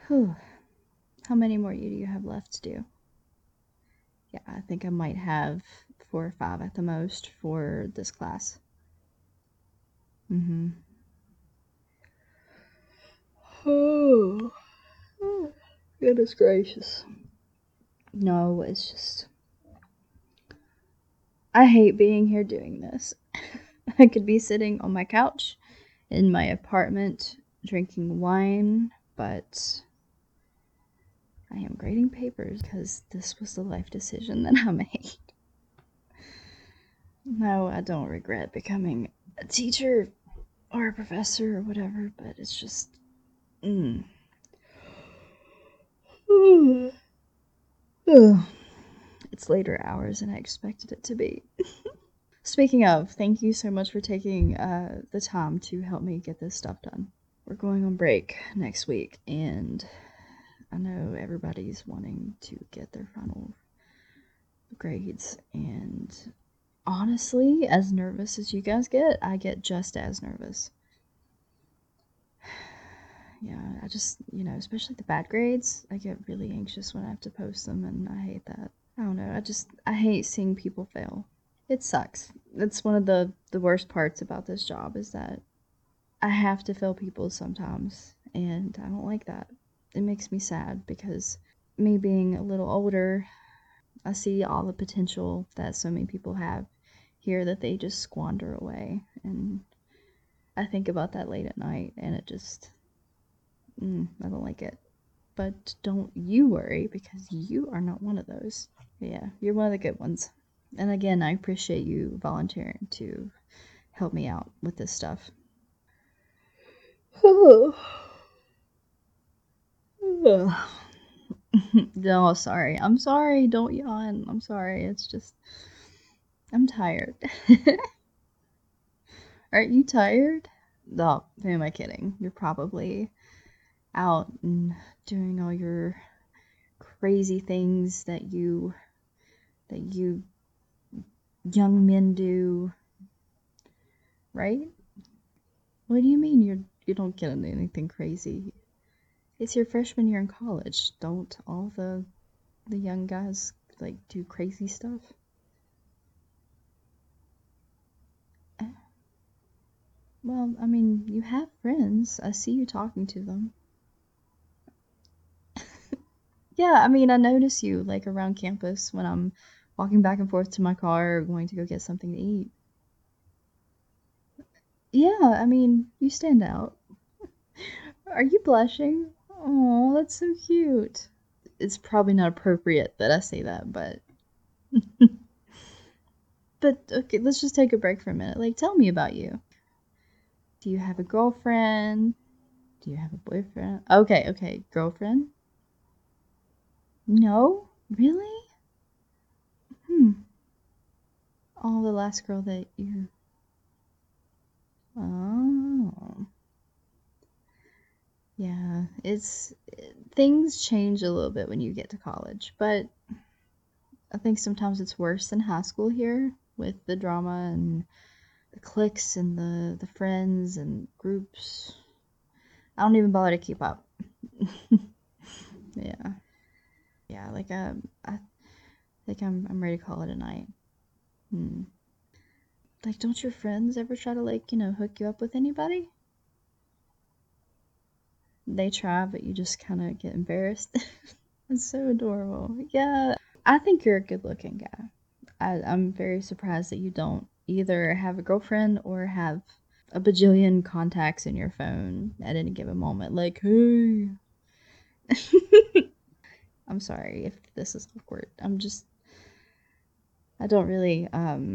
Whew. How many more do you have left to do? Yeah, I think I might have 4 or 5 at the most for this class. Mm-hmm. Oh, goodness gracious. No, it's just, I hate being here doing this. I could be sitting on my couch in my apartment drinking wine, but I am grading papers because this was the life decision that I made. No, I don't regret becoming a teacher or a professor or whatever, but it's just. Mm. It's later hours than I expected it to be. Speaking of, thank you so much for taking the time to help me get this stuff done. We're going on break next week, and I know everybody's wanting to get their final grades, and honestly, as nervous as you guys get, I get just as nervous. Yeah, I just, especially the bad grades, I get really anxious when I have to post them, and I hate that. I don't know, I hate seeing people fail. It sucks. That's one of the worst parts about this job is that I have to fail people sometimes, and I don't like that. It makes me sad because me being a little older, I see all the potential that so many people have here that they just squander away, and I think about that late at night, and it just, I don't like it. But don't you worry because you are not one of those. Yeah, you're one of the good ones. And again, I appreciate you volunteering to help me out with this stuff. No, sorry. I'm sorry. Don't yawn. I'm sorry. It's just, I'm tired. Aren't you tired? No, who am I kidding? You're probably out and doing all your crazy things that you young men do, right? What do you mean you don't get into anything crazy? It's your freshman year in college. Don't all the young guys like do crazy stuff? Eh, well, I mean, you have friends. I see you talking to them. Yeah, I mean, I notice you like around campus when I'm walking back and forth to my car or going to go get something to eat. Yeah, I mean, you stand out. Are you blushing? Oh, that's so cute. It's probably not appropriate that I say that, but okay, let's just take a break for a minute. Like, tell me about you. Do you have a girlfriend? Do you have a boyfriend? Okay, okay, girlfriend? No? Really? Hmm. Oh, the last girl that you. Oh. Yeah, things change a little bit when you get to college, but I think sometimes it's worse than high school here with the drama and the cliques and the friends and groups. I don't even bother to keep up. Yeah. Yeah, like I think I'm ready to call it a night. Hmm. Like, don't your friends ever try to like, hook you up with anybody? They try, but you just kind of get embarrassed. It's so adorable. Yeah, I think you're a good-looking guy. I'm very surprised that you don't either have a girlfriend or have a bajillion contacts in your phone at any given moment. Like, hey, I'm sorry if this is awkward. I don't really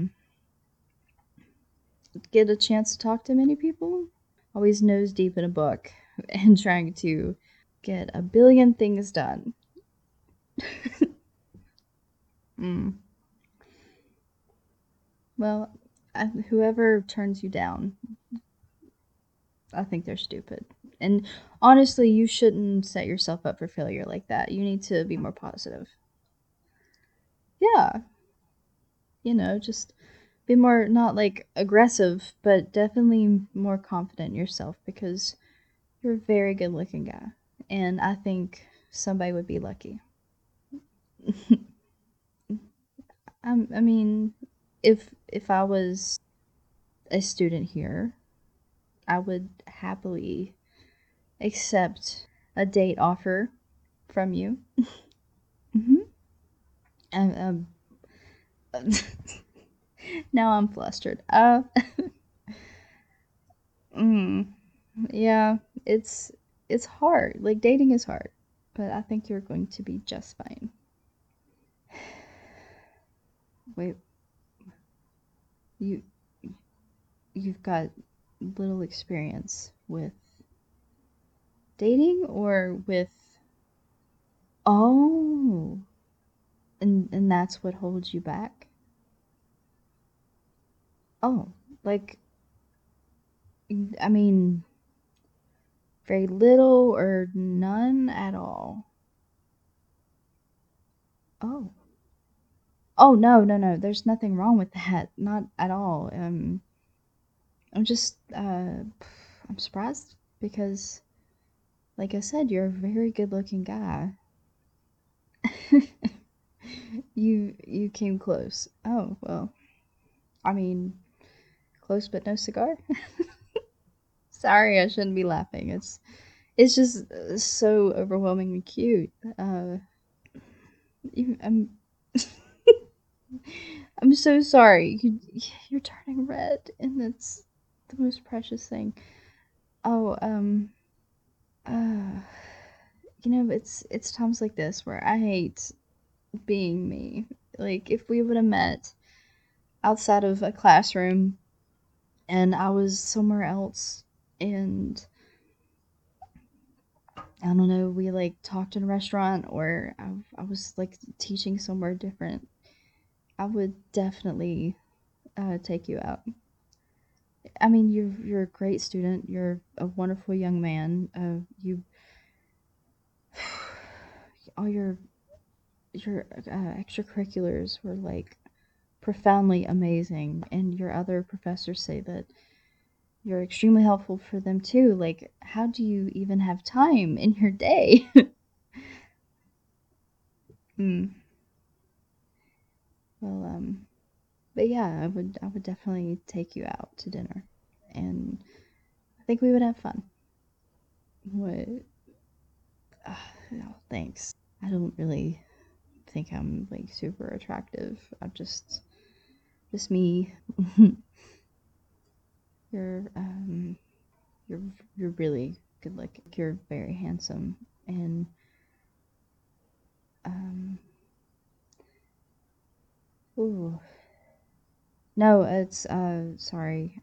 get a chance to talk to many people. Always nose deep in a book and trying to get a billion things done. Mm. Well, whoever turns you down, I think they're stupid. And honestly, you shouldn't set yourself up for failure like that. You need to be more positive. Yeah, just be more, not like aggressive, but definitely more confident in yourself because you're a very good looking guy. and I think somebody would be lucky. I mean, if I was a student here, I would happily accept a date offer from you. Hmm. And now I'm flustered. Mm, yeah, it's it's hard. Like dating is hard, but I think you're going to be just fine. Wait, you you've got little experience with dating or with oh, and that's what holds you back? Oh, like I mean, very little or none at all. Oh. Oh, no, no, no. There's nothing wrong with that. Not at all. I'm just I'm surprised because like I said, you're a very good-looking guy. You came close. Oh, well. I mean, close but no cigar. Sorry, I shouldn't be laughing. It's just so overwhelmingly cute. I'm I'm so sorry. You're turning red, and that's the most precious thing. Oh, uh, it's times like this where I hate being me. Like if we would have met outside of a classroom and I was somewhere else and I don't know, we like talked in a restaurant or I was like teaching somewhere different, I would definitely take you out. I mean, you're a great student. You're a wonderful young man. You all your extracurriculars were like profoundly amazing, and your other professors say that you're extremely helpful for them too. Like, how do you even have time in your day? Hmm. Well, but yeah, I would definitely take you out to dinner, and I think we would have fun. What? Oh, thanks. I don't really think I'm like super attractive. I'm just me. you're you're you're really good looking. You're very handsome and um ooh. No, it's sorry.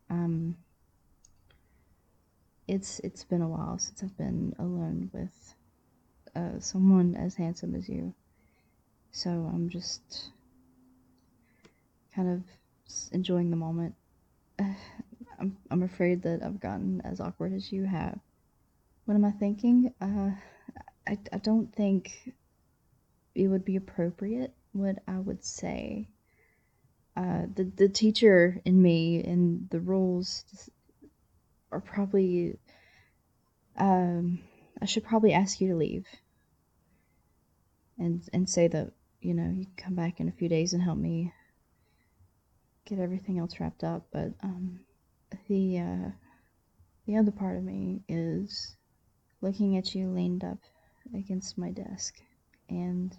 It's been a while since I've been alone with someone as handsome as you. So I'm just kind of enjoying the moment. I'm afraid that I've gotten as awkward as you have. What am I thinking? I don't think it would be appropriate what I would say. The teacher in me and the rules are probably um I should probably ask you to leave and say that you can come back in a few days and help me get everything else wrapped up. But the uh, the other part of me is looking at you leaned up against my desk, and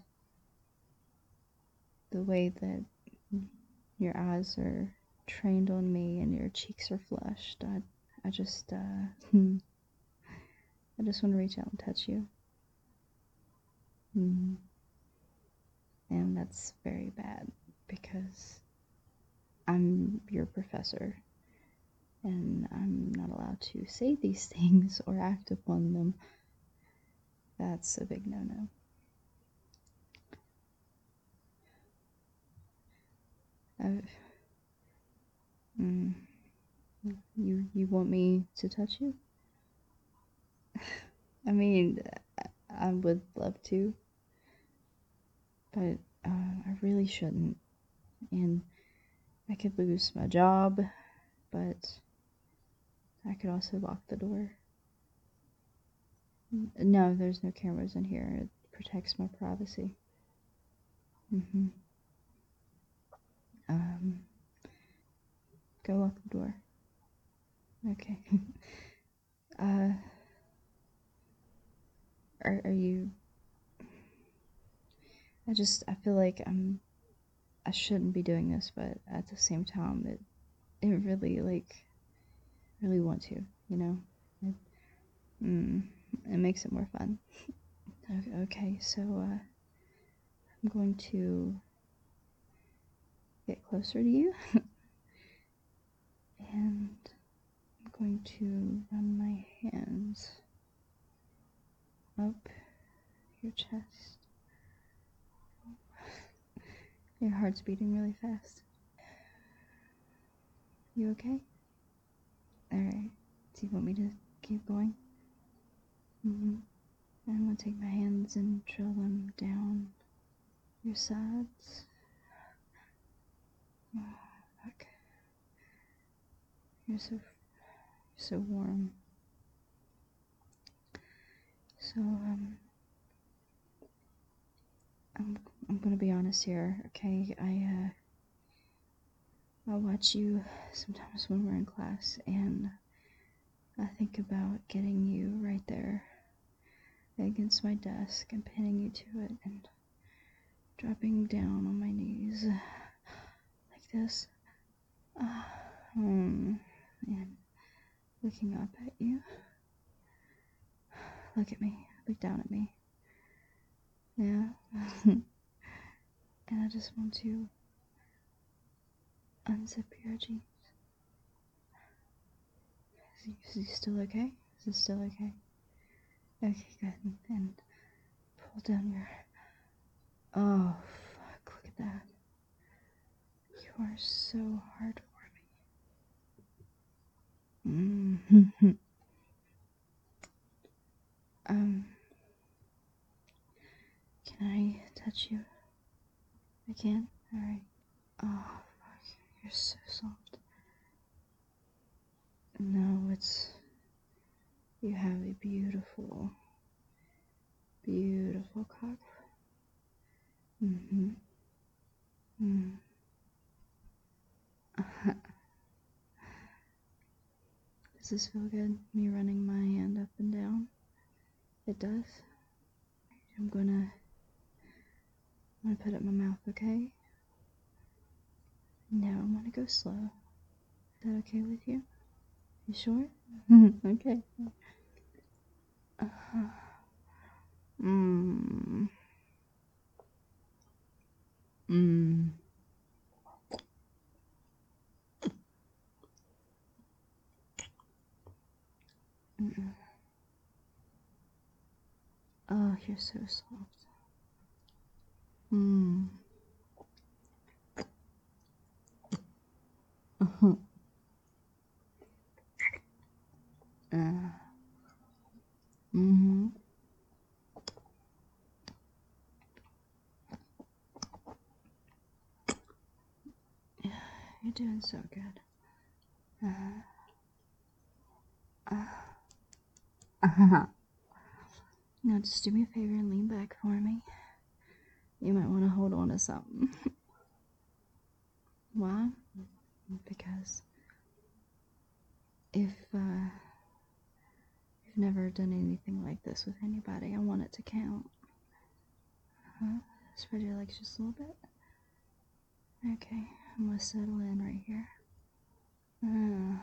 the way that your eyes are trained on me and your cheeks are flushed. I just I just want to reach out and touch you. Mm. And that's very bad because I'm your professor and I'm not allowed to say these things or act upon them. That's a big no-no. Uh, mm, you want me to touch you? I mean, I would love to, but I really shouldn't. And I could lose my job, but I could also lock the door. No, there's no cameras in here. It protects my privacy. Mm-hmm. Go lock the door. Okay. uh, are you? I feel like I shouldn't be doing this, but at the same time, it really really want to, you know. It, it makes it more fun. Okay, so I'm going to get closer to you, and I'm going to run my hands up your chest. Your heart's beating really fast. You okay? Alright. Do you want me to keep going? Mm-hmm. I'm gonna take my hands and drill them down your sides. Look. You're so warm. So, I'm gonna be honest here, okay? I watch you sometimes when we're in class, and I think about getting you right there against my desk and pinning you to it and dropping down on my knees like this. And looking up at you. Look at me. Look down at me. Yeah. And I just want to unzip your jeans. Is he still okay? Is it still okay? Okay, good. And pull down your... Oh, fuck. Look at that. You are so heartwarming. Mm-hmm. Can I touch you? I can? Alright. Oh, fuck. You're so soft. No, it's... You have a beautiful, beautiful cock. Mm-hmm. Mm. Does this feel good? Me running my hand up and down? It does? I'm gonna put it in my mouth, okay? Now I'm gonna go slow. Is that okay with you? You sure? Okay. Mmm. Mmm. Oh, you're so soft. Mmm. Uh-huh. Mm-hmm. You're doing so good. Now just do me a favor and lean back for me. You might want to hold on to something. Why? Because if you've never done anything like this with anybody, I want it to count. Huh? Spread your legs just a little bit. Okay, I'm gonna settle in right here. And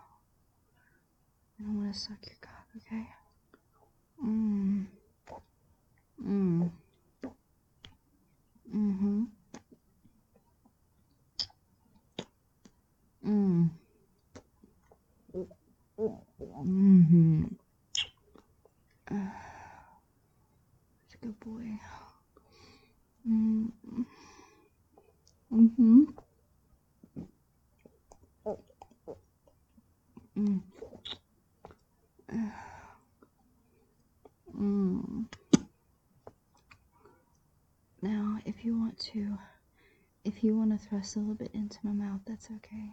I want to suck your cock, okay? Mmm. Mmm. Mm-hmm. Mmm. Mm-hmm. That's a good boy. Mm. Mm-hmm. Mm. Mm. Now, if you want to thrust a little bit into my mouth, that's okay.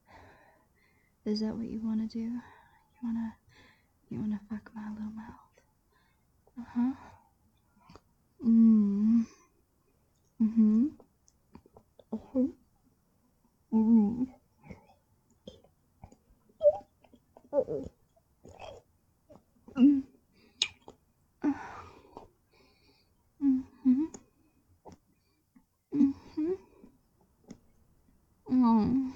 Is that what you want to do? You wanna fuck my little mouth? huh. Mm. Mm-hmm. Uh-huh. Mm. Mm. Mm-hmm. Mm-hmm. Mm.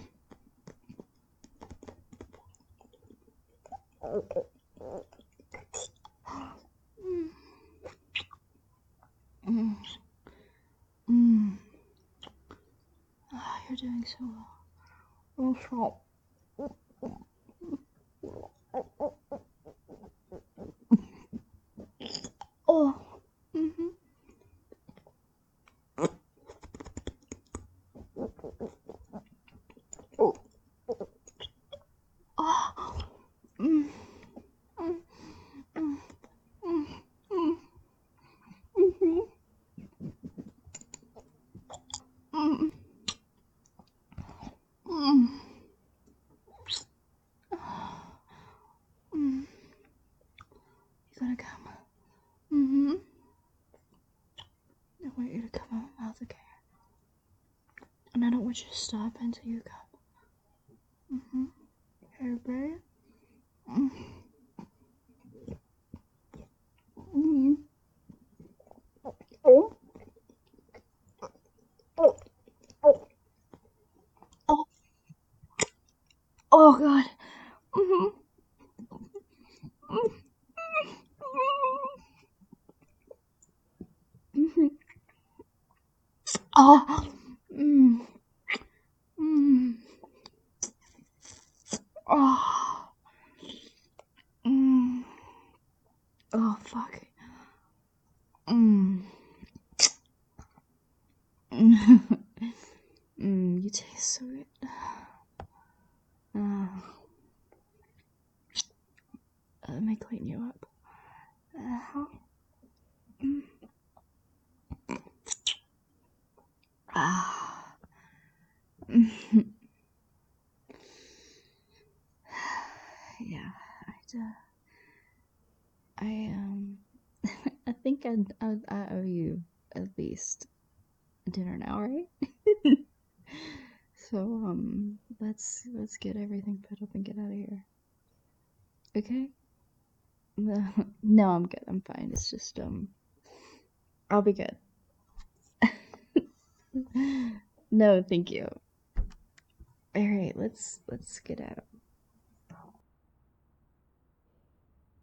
Mm. Mm. Mm. Oh, you're doing so well. Oh, stop. Oh. Mm-hmm. Oh. Oh. Mm. Mm. Mm. Mm. Mm. Mm-hmm. Mm. Mm. Mm. You gotta come. Mm-hmm. I want you to come out mouth, okay? And I don't want you to stop until you come. Mm-hmm. Everybody? Mm. Mm. Oh. Oh. Oh. Oh. Oh, God. Mm-hmm. Mm-hmm. Oh. Mm. Mm. Oh. Mm. Oh, fuck. Mm. Mm. You taste so good. Uh, let me clean you up. Uh-huh. Mm. Ah. Yeah, I I think I owe you at least dinner now, right? So let's get everything put up and get out of here. Okay? No, no, I'm good. I'm fine. It's just I'll be good. No, thank you. All right, let's get out.